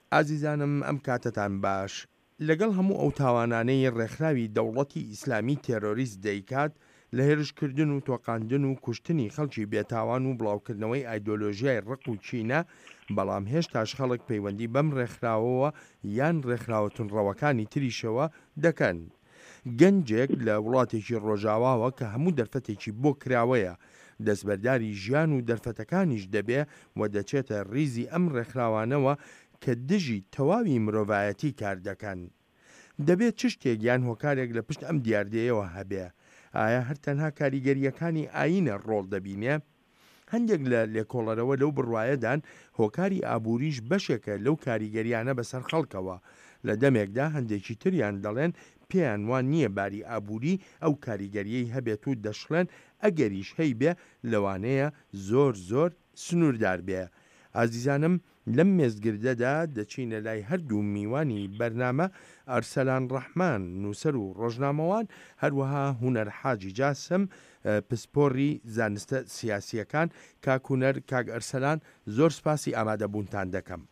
ئازیزانم ئەم کاتتان باش. لەگەڵ هەموو ئەو تاوانانەی ڕێکخراوی دەوڵەتی ئیسلامی تێرۆریست دەیکات لە هێرشکردن و تۆقاندن و کوشتنی خەڵکی بێتاوان و بڵاوکردنەوەی ئایدۆلۆژیای ڕق و چینە، بەڵام هێشتاش خەڵک پەیوەندی بەم ڕێکخراوەوە یان ڕێکخراوە تونڕەوەکانی تریشەوە دەکەن. گەنجێک لە وڵاتێکی ڕۆژاواوە کە هەموو دەرفەتێکی بۆ کراوەیە دەستبەرداری ژیان و دەرفەتەکانیش دەبێ و دەچێتە ڕیزی ئەم ڕێکخراوانەوە کە دژی تەواوی مرۆڤایەتی کار دەکەن. دەبێت چ شتێک یان هۆکارێک لە پشت ئەم دیاردەیەوە هەبێ. ئایا هەر تەنها کاریگەریەکانی ئاینە ڕۆڵ دەبینێ؟ هەندێک لە لێکۆڵەرەوە لەو بڕوایەدان هۆکاری ئابووریش بەشێکە لەو کاریگەریانە بەسەر خەڵکەوە. لە دەمێکدا هەندێکی تریان دەڵێن پێیان وان نییە باری ئابووری ئەو کاریگەریەی هەبێت و دەشڵێن ئەگەریش هەی بێ لەوانەیە زۆر سنووردار بێ. ئازیزانم، لەم مێزگردەدا دەچینە لای هەردوو میوانی بەرنامە ئەرسەلان ڕەحمان نووسەر و ڕۆژنامەوان، هەروەها هونەر حاجی جاسم پسپۆڕی زانستە سیاسیەکان. کاکوونەر، کاک ئەرسەلان، زۆر سپاسی ئامادەبوونتان دەکەم.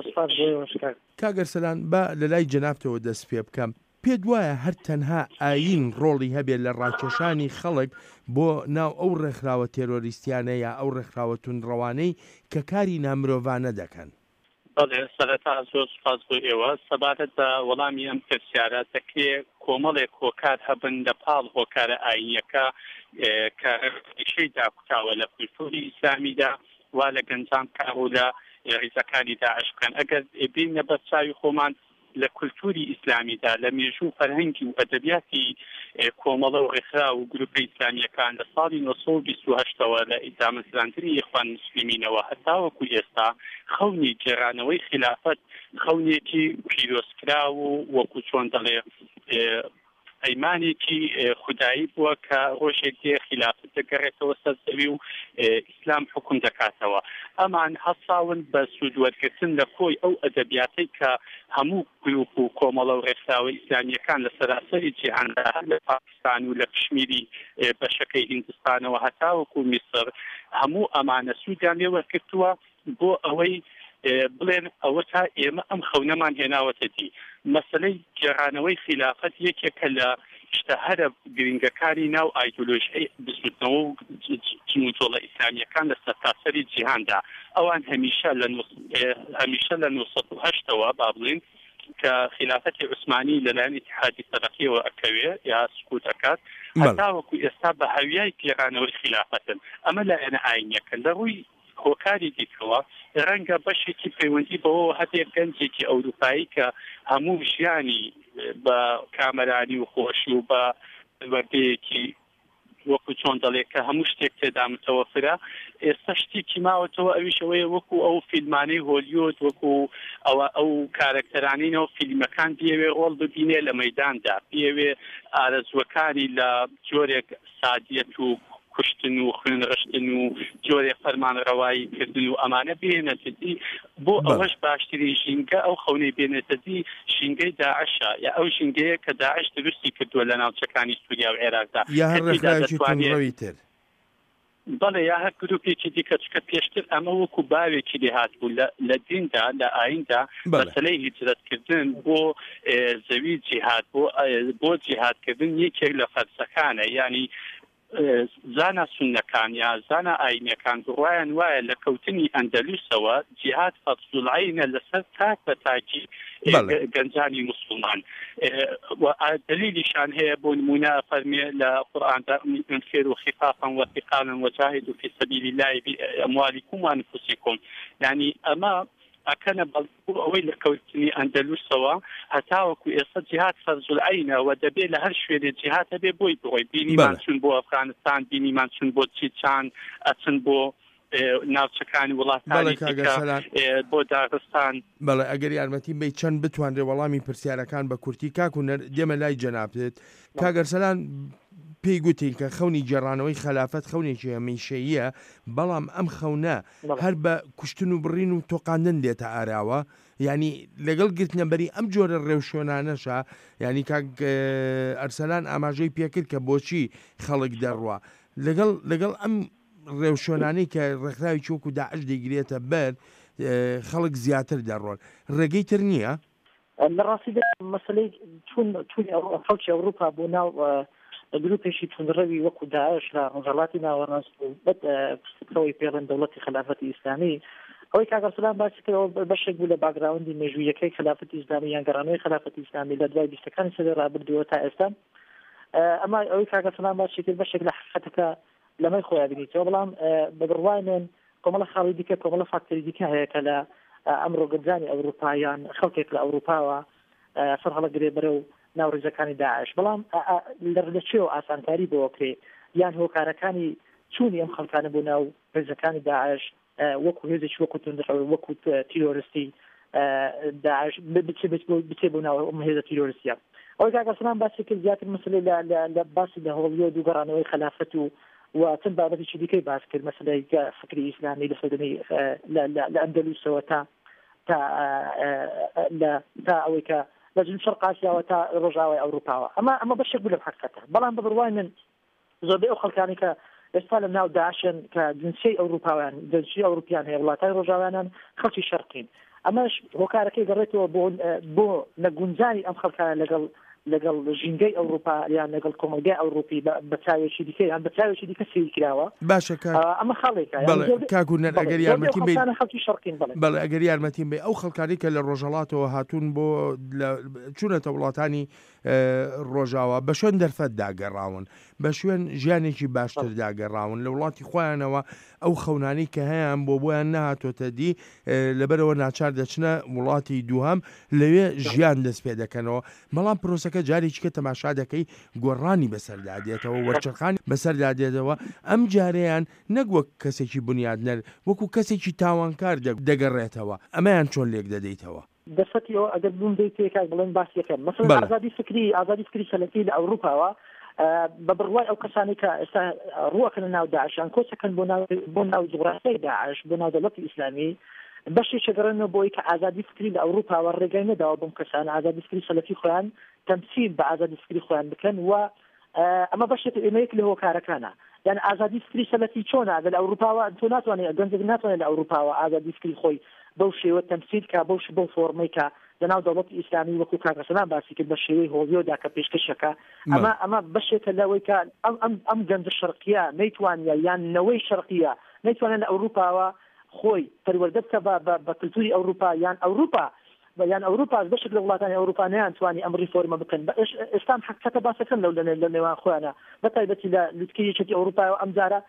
کاک ئەرسەلان، بە لە لای جەنابتەوە دەست پێ بکەم. پێت وایە هەر تەنها ئاین ڕۆڵی هەبێت لە ڕاکێشانی خەڵک بۆ ناو ئەو ڕێکخراوە تێرۆریستیانە یا ئەو ڕێکخراوە تونڕەوانەی کە کاری نامرۆڤانە دەکەن؟ بەڵێ، سەرەتا زۆر سپاس بۆ ئێوە. سەبارەت بە وەڵامی ئەم پرسیارە دەکرێت کۆمەڵێک هۆکار هەبن لە پاڵ هۆکارە ئاینیەکە کە شەی داکوتاوە لە کولتوری ئیسلامیدا وا لە گەنجان کاو لە ڕیزەکانی داعش بکەن. ئەگەر بینە بە چاوی خۆمان لە کولتوری ئیسلامیدا لە مێژوو فەرهەنگی و ئەدەبیاتی کۆمەڵە و ڕێکخرا و گروپی ئیسلامیەکان لە ساڵی 1928ەوە لە ئیدامەزراندنی یەخوان مسلمینەوە هەتاوەکو ئێستا خەونی گێڕانەوەی خلافەت خەونێکی پیرۆزکرا و وەکو چۆن دەڵێ ئەیمانێکی خودایی بووە کە ڕۆژێک دێ خلافەت دەگەڕێتەوە سەر زەوی و ئیسلام حکم دەکاتەوە. ئەمان هەساون بە سوودوەرگرتن لە کۆی ئەو ئەدەبیاتەی کە هەموو گروپ و کۆمەڵە و ڕێکخراوە ئیسلامیەکان لە سەراسەری جیهاندا لە پاکستان و لە کشمیری بەشەکەی هیندستانەوە هەتاوەکو میسر هەموو ئەمانە سوودیان لێ وەرگرتووە بۆ ئەوەی بڵێن ئەوە تا ئێمە ئەم خەونەمان هێناوەتە دی. مەسەلەی گێڕانەوەی خلافەت یەکێکە لە شتە هەرە گرنگەکانی ناو ئایدۆلۆژیای بسوودنەوە و جموجۆڵە ئیسلامیەکان لە سەرتاسەری جیهاندا. ئەوان هەمیشە لە 1980ەوە با بڵێن کە خلافەتی عوسمانی لەلایەن ئیتحادی سەرەقیەوە ئەکەوێ یا سکوت ئەکات هەتاوەکو ئێستا بە هەویای گێڕانەوەی خلافەتن. ئەمە لایەنە ئاینیەکە. لە ڕووی هۆکاری دیکەوە ڕەنگە بەشێکی پەیوەندی بەوە هەبێ گەنجێکی ئەوروپایی کە هەموو ژیانی بە کامەرانی و خۆشی و بە وەردەیەکی وەکو چۆن دەڵێت کە هەموو شتێک تێدا متەوەفرە. ئێستا شتێکی ماوەتەوە ئەویشەوەیە وەکو ئەو فیلمانەی هۆلیوود وەکو ئەو کارکتەرانینەوە فیلمەکان بێوێ ڕۆڵ ببینێ لە مەیداندا، بێوێ ئارەزوەکانی لە جۆرێک سادیەت و کوشتن و خوێنڕشتن و جۆرێ فەرمانڕەوایی کردن و ئەمانە بێنێتە دی بۆ ئەوەش باشترین ژینگە ئەو خەونەی بێنێتە دی ژینگەی داعشە یا ئەو ژینگەیە کە داعش دروستی کردووە لە ناوچەکانی سووریا و عێراقدا. بەڵێ، یا هەر گروپێکی دیکە چکە پێشتر ئەمە وەکو باوێکی لێهات بوو لە دیندا لە ئایندا مەسەلەی هیجرەتکردن بۆ زەوی جیهاد بۆ جیهادکردن یەکێک لە فەرسەکانە. یعنی زانا سونەکان یا زانا ئاینیەکان بڕوایان وایە لە کەوتنی ئەندەلوسەوە جیهاد فەرزوڵعینە لەسەر تاک بە تاکی گەنجانی مسلمان. دلیلیشان هەیە بۆ نمونە فەرمێ لە قورئاندا انفروا خفافا وثقالا وجاهدوا في سبيل الله بأموالكم وأنفسكم. يعني ئەمە ئەکەنە بەڵکو ئەوەی لە کەوتنی ئەندەلوسەوە هەتاوەکو ئێستا جیهاد فەرزوڵعینەوە دەبێت لە هەر شوێنێ جیهاد هەبێ بۆی بڕۆی. بینیمان چون بۆ ئەفغانستان، بینیمان چون بۆ چیچان، ئەچن بۆ ناوچەکانی وڵاتانی بۆ داغستان. بەڵێ، ئەگەر یارمەتی بێ چەند بتوانرێ وەڵامی پرسیارەکان بە کورتی کاکوونەر دێمە لای جەنابێت. کاک ئەرسەلان پێی گوتین کە خەونی گێڕانەوەی خلافەت خەونێکی هەمیشەییە، بەڵام ئەم خەونە هەر بە کوشتن و بڕین و تۆقاندن دێتە ئاراوە. ینی لەگەڵ گرتنەبەری ئەم جۆرە ڕێوشۆنانەشە، ینی کاک ئەرسەلان ئاماژەی پێکرد کە بۆچی خەڵک دەڕوا لەگەڵ ئەم ڕێوشۆنانەی کە ڕێکخراوی چۆک و داعش دەیگرێتە بەر. خەڵک زیاتر دەڕۆن ڕێگەی تر نییە لە ڕاستیدا مەسلەی چوونی خەڵکی ئەوروپا بۆ ناو گروپێکی تونڕەوی وەکو داعش لە ڕۆژهەڵاتی ناوەڕاست و بەتەوەی پێڵەن دەوڵەتی خلافەتی ئیسلامی ئەوەی کاگەرسلام باسی کردەوە بەشێک بوو لە باگراوندی مێژوویەکەی خلافەتی ئیسلامی یان گەڕانەوەی خلافەتی ئیسلامی لە دوای بیستەکانی سەدەی ڕابردووە تا ئێستا ئەما ئەوەی کاگەرسلام باسی کرد بەشێک لە حقیقەتەکە لەمەی خۆیان بینیتەوە بەڵام بەبڕوای من کۆمەڵە خاڵی دیکە کۆمەڵە فاکتۆری دیکە هەیە کە لە ئەمڕۆ گەنجانی ئەوروپایان خەڵکێک لە ئەوروپاوە سەر هەڵەگرێ بەرەو ناو ڕێزەکانی داعش بەڵام لەچێوە ئاسانکاری بۆ کرێ یان هۆکارەکانی چوونی ئەم خەڵکانە بۆ ناو ڕێزەکانی داعش وەکو هێزێکی وەکو وەکو تیرۆریستی داعش بچێ بۆ ناو ئەم هێزە تیرۆریستیە ئەوەی کاگەسلام باسی کرد زیاتر مەسلەی لە باسی لە هۆڵیۆ دووگەڕانەوەی خلافەت و چەند بابەتێکی دیکەی باس کرد مەسلەی فکری ئیسلامی لە سەردەمی لە ئەندەلوسەوە تا ئەوەی کە لە جنوب شەرق ئاسیاوە تا ڕۆژاوای ئەوروپاوە ئەمە بەشێک بوو لە حقیقەتە بەڵام بەبڕوای من زۆربەی ئەو خەڵکانی کە ئێستا لە ناو داعشن کە جنسیەی ئەوروپاویان جنسیەی ئەوروپیان هەیە وڵاتای ڕۆژاوایان خەڵکی شەرقین ئەمەش هۆکارەکەی گەڕێتەوە بۆ نەگونجانی ئەم خەڵکانە لەگەڵ ژینگەی ئەوروپا یان لەگەڵ کۆمەلگای ئەوروپی بە چاوێکی دیکە یان بە چاوێکی دیکە سێری کراوە باشە ئەمە خاڵێکە کاکوونەر ئەگەر یارمەتی خەڵکی شەرقین بەڵێ ئەگەر یارمەتیم بێ ئەو خەڵکانی کە لە ڕۆژهەڵاتەوە هاتوون بۆ چوونەتە وڵاتانی ڕۆژاوە بە شوێن دەرفەت داگەڕاون بە شوێن ژیانێکی باشتر داگەڕاون لە وڵاتی خۆیانەوە ئەو خەونانی کە هەیەیان بۆیان نهاتۆتە دی لەبەرەوە ناچار دەچنە وڵاتی دووهەم لەوێ ژیان دەست پێ دەکەنەوە بەڵام پرۆسەکە جارێکی کە تەماشا دەکەی گۆڕانی بەسەردادێتەوە وەرچەرخانی بەسەردادێتەوە ئەم جارەیان نەگوەک کەسێکی بنیادنەر وەکو کەسێکی تاوانکار دەگەڕێتەوە ئەمەیان چۆن لێک دەدەیتەوە دەسەتیەوە ئەگەر بووم دەیتێکا بڵێن باسیەکەم مەسەڵەن ئازادی فکری سەلەفی لە ئەوروپاوە بە بڕوای ئەو کەسانی کە ئێستا ڕوەکەن ناو داعشیان کۆچەکەن بۆ ناو جوغرافیای داعش بۆ ناو دەوڵەتی ئیسلامی بەشی چگەڕێنەوە بۆی کە ئازادی فکری لە ئەوروپاوە ڕێگای نەداوە بۆم کەسان ئازادی فکری سەلەفی خۆیان تەمسیل بە ئازادی فکری خۆیان بکەن و ئەمە بەشێک ئێمەیەک لە هۆکارەکانە یعنی ئازادی فکری سەلەفی چۆنە لە ئەوروپاوە تۆ ناتوانێت گەنجێک ناتوانێت لە ئەوروپاوە ئازادی فکری خۆی بەو شێوە تەمسیل کە بەو فۆرمەی کە لەناو دەوڵەتی ئیسلامی وەکو کاکەسەلام باسی کرد بە شێوەی هۆڵیۆدا کە پێشکەشەکە ئەمە بەشێکە لەوەی کە ئەم گەنجە شەرقیە نەیتوانە یان نەوەی شەرقیە نەیتوانێت لە ئەوروپاوە خۆی پەروەردە بکە بە کلتوری ئەوروپا یان ئەوروپا بەشێک لە وڵاتانی ئەوروپا نەیانتوانی ئەم ریفۆرمە بکەن ئێستام حقیقەتە باسەکەن لە نێوان خۆیانە بەتایبەتی لە لوتکەی یەکێتی ئەوروپا ئەم جارە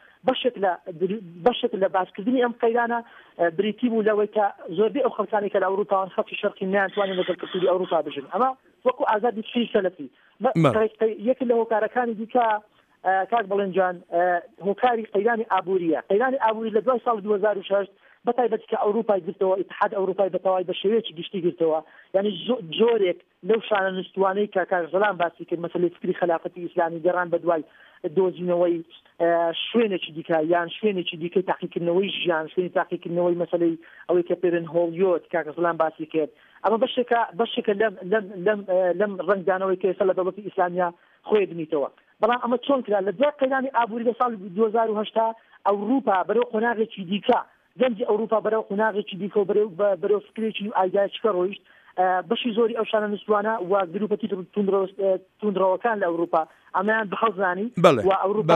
بەشێک لە باسکردنی ئەم قەیرانە بریتی بوو لەوەی کە زۆربەی ئەو خەڵکانی کە لە ئەوروپاوان خەڵکی شەرقی نەیانتوانین لەگەڵ کلتوری ئەوروپا بژن ئەمە وەکو ئازادی فکری سەلەفی یەکێک لە هۆکارەکانی دیکە کاک بەڵێنجان هۆکاری قەیرانی ئابووری لە دوای ساڵ 2006 بەتایبەتی کە ئەوروپای گرتەوە ئیتحاد ئەوروپای بەتەواوی بە شێوەیەکی گشتی گرتەوە یعنی زۆرێک لەو شانە نووسوانەی کە کاکەسەلام باسی کرد مەسەلەی فکری خلافەتی ئیسلامی گەڕان بە دوای دۆزینەوەی شوێنێکی دیکە یان شوێنێکی دیکەی تاقیکردنەوەی ژیان شوێنی تاقیکردنەوەی مەسەلەی ئەوەی کە پێرن هۆڵیۆت کاکەسەلام باسی کرد ئەمە بەشێکە لەم ڕەنگدانەوەی کە ئێستا لە دەوڵەتی ئیسلامیا خۆی دنیتەوە بەڵام ئەمە چۆن کرا لە دوای قەیرانی ئابووری لە ساڵ 2008 ئەوروپا بەرەو قۆناغێکی دیکە گەنجی ئەوروپا بەرەو قۆناغێکی دیکە و بەرەو فکرێکی ئایدایەکە ڕۆیشت بەشی زۆری ئەو شانە نووسوانە و گروپەتی توندڕەوەکان لە ئەوروپا ئەمەیان بەخەڵزانی و ئەوروپا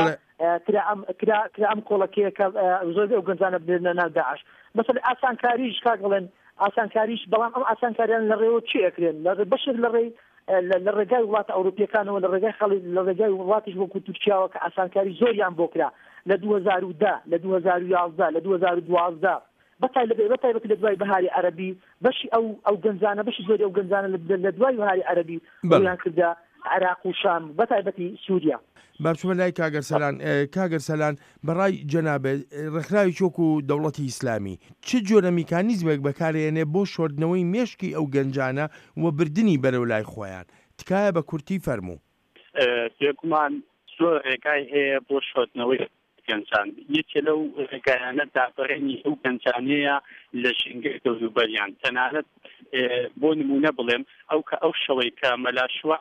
کرا ئەم کۆڵەکەیە کە زۆربەی ئەو گەنجانە بێنە ناو داعش مەسەڵەن ئاسانکاریش کاگەڵێن ئاسانکاریش بەڵام ئەم ئاسانکاریان لە ڕێوە چی ئەکرێن بەشێک لە ڕێگای وڵاتە ئەوروپیەکانەوە لە ڕێگای وڵاتیش وەکو تورکیاوە کە ئاسانکاری زۆریان بۆ کرا لە 2010 لە 2011 لە 2012 بەتایبەتی لە دوای بەهاری عەرەبی بەشی ئەو گەنجانە بەشی زۆری ئەو گەنجانە لە دوای بەهاری عەرەبی بۆیان کردە عێراق و شام بەتایبەتی سووریا بابچمە لای کاگەرسەلان بەڕای جەنابێ ڕێکخراوی چۆک و دەوڵەتی ئیسلامی چ جۆرە میکانیزمێک بەکارهێنێ بۆ شۆردنەوەی مێشکی ئەو گەنجانە و بردننی بەرەو لای خۆیان تکایە بە کورتی فەرموو پێگومان زۆر ڕێگای هەیە بۆ شۆردنەوەی گەنجان یەکێ لەو ڕێگایانە دابڕێنی ئەو گەنجانەیە لە ژینگەی دەوروبەریان تەنانەت بۆ نمونە بڵێم ئەو شەوەی کە مەلاشوە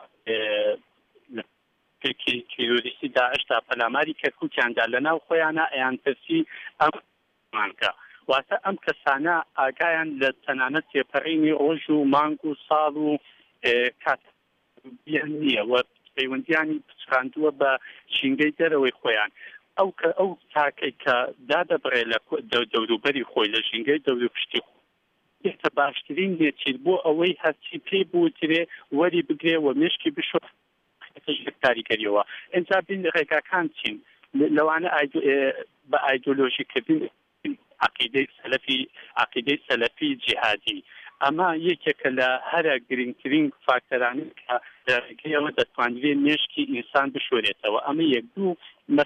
تیرۆریستی داعش تا پەلاماری کەرکووکیاندا لەناو خۆیانە ئەیان تەرسی ئەمانکە واتە ئەم کەسانە ئاگایان لە تەنانەت تێپەڕینی ڕۆژ و مانگ و ساڵ و کات نییە و پەیوەندیانی پچڕاندووە بە شینگەی دەرەوەی خۆیان ئەو تاکەی کە دادەبڕێ لە دەوروبەری خۆی لە ژینگەی دەور پشتی خۆ باشترین لێچیر بۆ ئەوەی هەرچی پێی بوترێ وەری بگرێ و مشکی بشۆ کاریگەریەوە ئینجا بین ڕێگاکان چین لەوانە بە ئایدۆلۆژیکردن عقیدەی سەلەفی جیهادی ئەمە یەکێکە لە هەرە گرنگترین فاکتەرانی کە ڕێگەیەوە دەتوانرێت مێشکی ئینسان بشۆرێتەوە ئەمە یەک دوو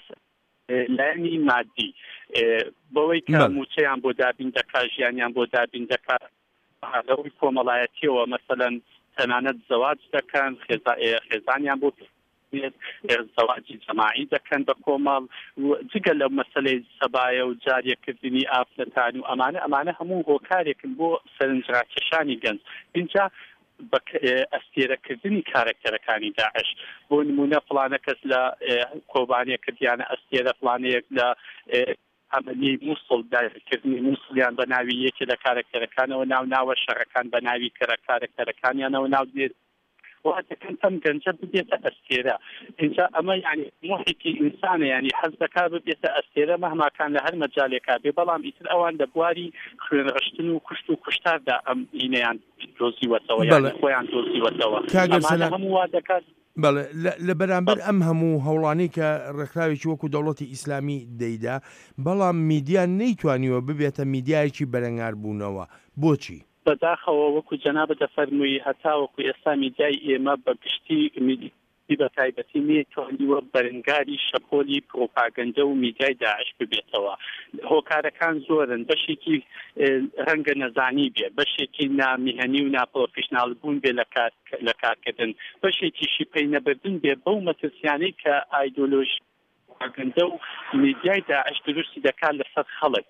لایەنی مادی بەوەی کە موچەیان بۆ دابین دەکات ژیانیان بۆ دابین دەکات لەوەی کۆمەڵایەتیەوە مەسەلەن تەنانەت زەواج دەکەن خێزانیان بۆ زەواجی جەماعی دەکەن بە کۆمەڵ جگە لەو مەسەلەی سەبایە و جاریەکردنی ئافرەتان و ئەمانە هەموو هۆکارێکن بۆ سەرنجڕاکێشانی گەنج اینجا ئەستێرەکردنی کارکتەرەکانی داعش بۆ نمونە فڵانە کەس لە کۆبانیەکردیانە ئەستێرە فڵانەیەک لە ئەمەلی مووسڵ داکردنی مووسڵیان بە ناوی یەکێ لە کارکتەرەکانەوە ناوە شەڕەکان بە ناوی کارکتەرەکانیانەوە ناو دێت وهاتەکەن ئەم گەنجە ببێتە ئەستێرە اینجا ئەمە ینی محیطی ئینسانە ینی حەز دەکا ببێتە ئەستێرە مەهماکان لە هەر مەجالێکا بێ بەڵام ئیتر ئەوان لە بواری خوێنڕشتن و کوشت و کوشتاردا ئەم ئینەیان دۆزیوەتەوە یانی خۆیان دۆزیوەتەوە هەموو وا دەکات بەڵێ لە بەرامبەر ئەم هەموو هەوڵانەی کە ڕێکخراوێکی وەکو دەوڵەتی ئیسلامی دەیدا بەڵام میدیا نەیتوانیوە ببێتە میدیایەکی بەرەنگار بوونەوە بۆچی؟ بەداخەوە وەکو جەنابە دەفەرمووی هەتا وەکو ئێستا میدیای ئێمە بە گشتی بە تایبەتی نێتوانیوە بەرەنگاری شەپۆلی پرۆپاگەندە و میدیای داعش ببێتەوە هۆکارەکان زۆرن بەشێکی ڕەنگە نەزانی بێ بەشێکی نامیهەنی و ناپرۆفیشناڵ بوون بێ لە کارکردن بەشێکیشی پێی نەبردن بێ بەو مەترسیانەی کە ئایدۆلۆژی پرۆپاگەندە و میدیای داعش دروستی دەکات لەسەر خەڵک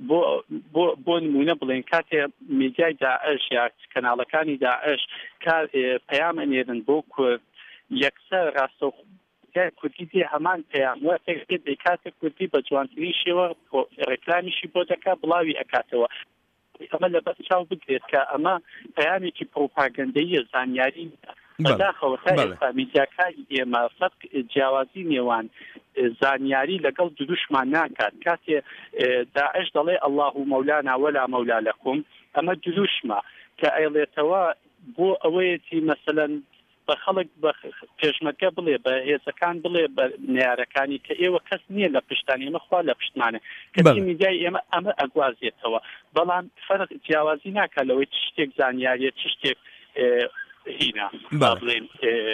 بۆ نمونە بڵێن کاتێ میدیای داعش یا کەناڵەکانی داعش کار پەیام ئەنێرن بۆ کورد یەکسەر ڕاستە کوردی دێ هەمان پەیام وە کاتێ کوردی بە جوانترین شێوە ڕێکلامیشی بۆ دەکات بڵاوی ئەکاتەوە ئەمە لەبەر چاو بگرێت کە ئەمە پەیامێکی پرۆپاگەندەیە زانیاری بەداخەوە تا ئێستا میدیاکانی ئێمە فەرق جیاوازی نێوان زانیاری لەگەڵ دروشمان ناکات کاتێ داعش دەڵێ الله مەولانا وەلا مەولا لەکوم ئەمە دروشمە کە ئەیڵێتەوە بۆ ئەوەیەتی مەسەلەن بە خەڵک بە پێشمەکە بڵێ بە هێزەکان بڵێ بە نارەکانی کە ئێوە کەس نییە لە پشتانی ئێمە خوا لە پشتمانە کەسی میدیای ئێمە ئەمە ئەگوازێتەوە بەڵام فەرق جیاوازی ناکات لەوەی چ شتێک زانیاریە چ شتێک هینا بڵێن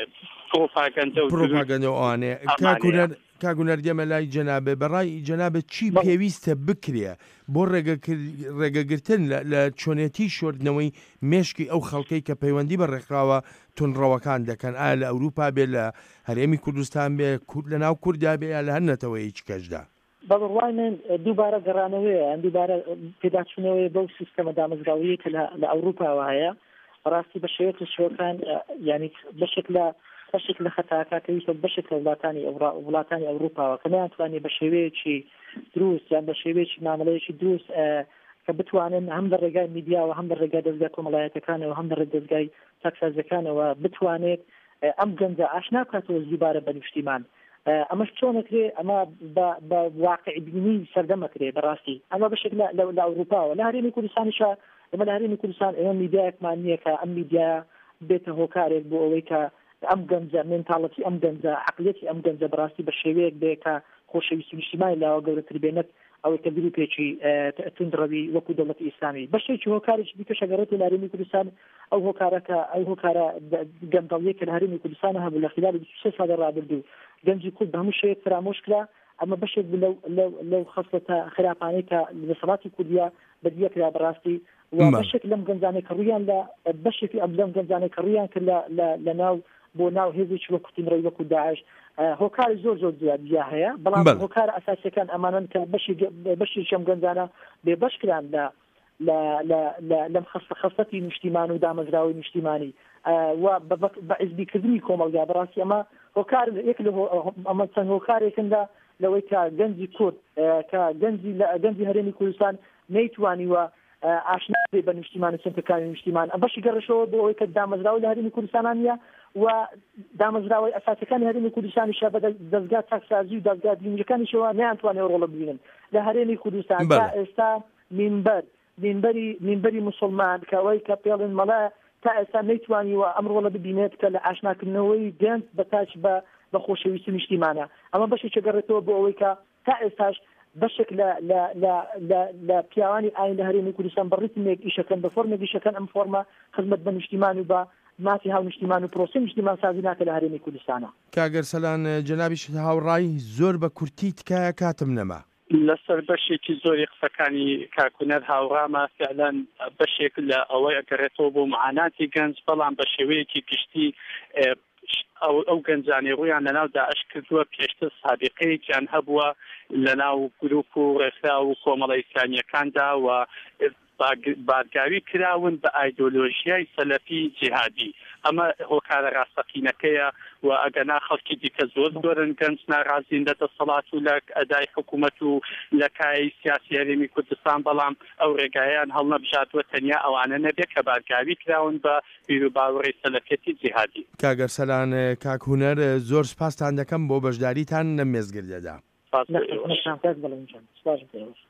پرۆپاگەندە ئەوانەیە کاگونەر دێمە لای جەنابێ بەڕای جەنابێت چی پێویستە بکرێ بۆ ڕێگەگرتن لە چۆنێتی شۆردنەوەی مێشکی ئەو خەڵکەی کە پەیوەندی بە ڕێکخراوە تونڕەوەکان دەکەن ئایا لە ئەوروپا بێ لە هەرێمی کوردستان بێ لە ناو کووردا بێ یا لە هەر نەتەوەیەکی کەشدا بەڕوای من دووبارە گەڕانەوەیە دووبارە پێداچوونەوەی بەو سیستەمە دامەزراویە کە لە ئەوروپاوە هەیە ڕاستی بە شێوەیەک شۆکان ینی بەشێک لە خەتاکەویستە بەشێک لە وڵاتانی ئەوروپاوە کە ناتوانێت بە شێوەیەکی دروست یان بە شێوەیەکی مامەڵەیەکی دروست کە بتوانن هەم لە ڕێگای میدیاوە هەم لە ڕێگای دەستگای کۆمەڵایەتەکانەوە هەم لە ڕێگای دەستگای تاکسازەکانەوە بتوانێت ئەم گەنجە ئاشنا بکاتەوە دووبارە بە نیشتیمان ئەمەش چۆنەکرێ ئەمە بە واقع بینی سەردەمەکرێ بەڕاستی ئەمە بەشێک لە ئەوروپاوە لە هەرێمی کوردستانیشە ئێمە لە هەرێمی کوردستان ئێمە میدیایەکمان نییە کە ئەم میدیا بێتە هۆکارێک بۆ ئەوەی کە ئەم گەنجە مێنتاڵەتی ئەم گەنجە عقلێتی ئەم گەنجە بەڕاستی بە شێوەیەک بێ کە خۆشەویستی نیشتیمانی لاوە گەورەتر بێنێت ئەوەی کە گروپێکی توندڕەوی وەکو دەوڵەتی ئیسلامی بەشێکی هۆکارێکی دیکەش ئەگەڕێت لە هەرێمی کوردستان ئەو هۆکارە گەندەڵیە کە لە هەرێمی کوردستان هەبوو لە خلال 23 ساڵی ڕابردوو گەنجی کورد بە هەموو شێوەیەک فرامۆش کرا ئەمە بەشێک لەو خەسڵەتە خراپانەی کە دەسەڵاتی کوردیا بەدیە کرا بەڕاستی و بەشێک لەم گەنجانەی کە ڕوویان لە بەشێکی ئەم گەنجانەی کە ڕوویان کرد لە ناو بۆ ناو هێزێکی وەکو تیمڕەوی وەکو داعش هۆکاری زۆر زیادیا هەیە بەڵام هۆکار ئەساسیەکان ئەمانن کە بەشی ئەم گەنجانە بێبەش کران لەم خەسڵەتی نیشتیمان و دامەزراوەی نیشتیمانی و بە عزبیکردنی کۆمەلگا بەڕاستی ئەمە هۆکار یەک لە ئەمە چەند هۆکارێکندا لەوەی کە گەنجی کورد کە گەنجی هەرێمی کوردستان نەیتوانیوە ئاشنا بێ بە نیشتیمان و سنفەکانی نیشتیمان بەشی گەڕشەوە بۆ ئەوەی کە دامەزراوە لە هەرێمی کوردستانیە و دامەزراوەی ئەساسەکانی هەرێمی کوردستانیش بە دەستگا چاکسازی و دەستگا دینیەکانیشەوە نەیانتوانێت ڕۆڵە ببینن لە هەرێمی کوردستان تا ئێستا مینبەری موسڵمان کەوەی کە پێڵن مەڵە تا ئێستا نەیتوانیوە ئەم ڕۆڵە ببینێت کە لە ئاشناکردنەوەی گەنج بە تاچ بە خۆشەویستی نیشتیمانە ئەمە بەشی چگەڕێتەوە بۆ ئەوەی کە تا ئێستاش بەشێک لە پیاوانی ئاین لە هەرێمی کوردستان بە ڕیتمێک ئیشەکەن بە فۆرمێک ئیشەکەن ئەم فۆرمە خزمەت بە نیشتیمان و بە مافی هاو نیشتیمان و پرۆسی نیشتیمان سازی ناکە لە هەرێمی کوردستانە. کاگەرسەلان جەنابیش هاوڕای زۆر بە کورتی تکایە کاتم نەما لەسەر بەشێکی زۆری قسەکانی کاکوونەر هاوڕامە فعلەن بەشێک لە ئەوەی ئەگەڕێتەوە بۆ معاناتی گەنج بەڵام بە شێوەیەکی گشتی ئەو گەنجانەی ڕوویان لەناو داعش کردووە پێشتر سابقەیەکیان هەبووە لەناو گروپ و ڕێکخرا و کۆمەڵە ئیسلامیەکاندا و بارگاوی کراون بە ئایدۆلۆژیای سەلەفی جیهادی ئەمە هۆکارە ڕاستەقینەکەیە و ئەگەنا خەڵکی دیکە زۆرن گەنج ناڕازین لە دەسەڵات و لە ئەدای حکوومەت و لە کای سیاسی هەرێمی کوردستان بەڵام ئەو ڕێگایان هەڵنەبژاتوە تەنیا ئەوانە نەبێت کە بارگاوی کراون بە بیر و باوەڕی سەلەفیەتی جیهادی. کاگەرسەلان کاک هونەر زۆر سپاستان دەکەم بۆ بەشداریتان لەم مێزگردەدا.